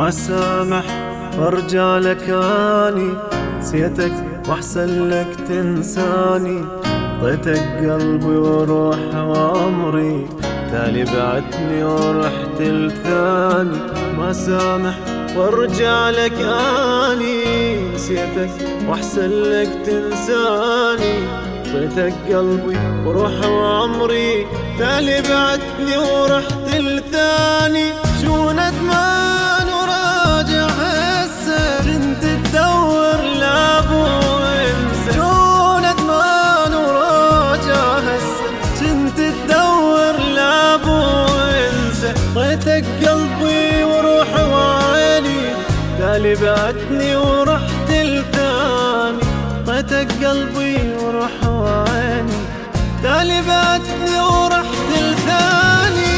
ما سامح وارجع لك اني نسيتك واحسن لك تنساني. طيتك قلبي وروح وعمري تالي بعتني ورحت لثاني. ما سامح وارجع لك اني نسيتك واحسن لك تنساني. طيتك قلبي وروح وعمري تالي بعتني ورحت لثاني. شو ندمان وراجع هسه كنت تدور لابو انسى. شو ندمان وراجع هسه كنت تدور لابو انسى. طيتك قلبي وروح وعيني تالي بعتني ورحت لثاني. طيتك قلبي وروح وعيني تالي بعتني ورحت لثاني.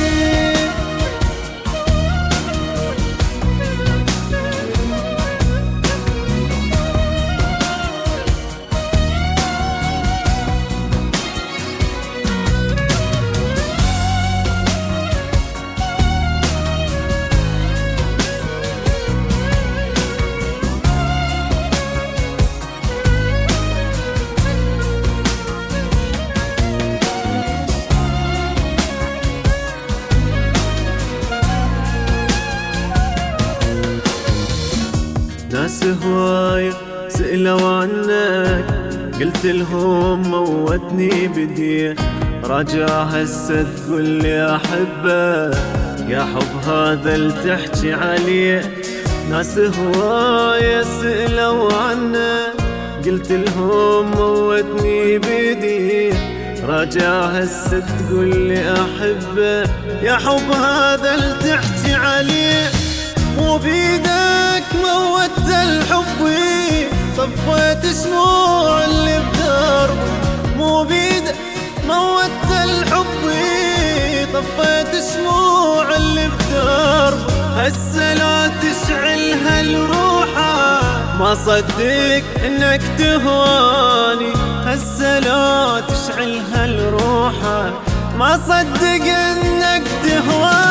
ناس هواية سألوا عنك قلت لهم موتني بديه. راجع هسه تقول لي أحبك يا حب هذا اللي تحكي عليه. ناس هواية سألوا عنك قلت لهم موتني بديه. راجع هسه تقول لي أحبك يا حب هذا اللي تحكي عليه. مو بيدك موت الحب طفيت شموع اللي بدربي. مو بيدك موت الحب طفيت شموع اللي بدربي. هسه لا تشعل هالروحة ما صدق انك تهواني. هسه لا تشعل هالروحة ما صدق انك تهواني.